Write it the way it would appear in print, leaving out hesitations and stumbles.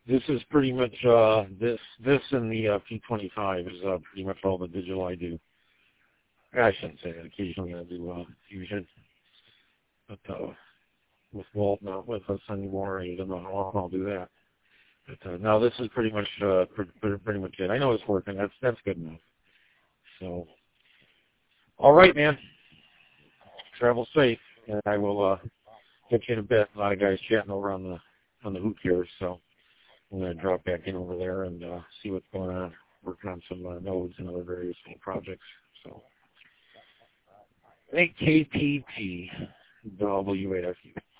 This is pretty much this and the P25 is pretty much all the digital I do. I shouldn't say that. Occasionally I do Fusion, but with Walt not with us anymore, I don't know how often I'll do that. But no, this is pretty much pretty much it. I know it's working. That's good enough. So, all right, man. Travel safe, and I will get you in a bit. A lot of guys chatting over on the hoop here, so I'm going to drop back in over there and see what's going on. Working on some nodes and other various projects. So, AKPT, WAFU.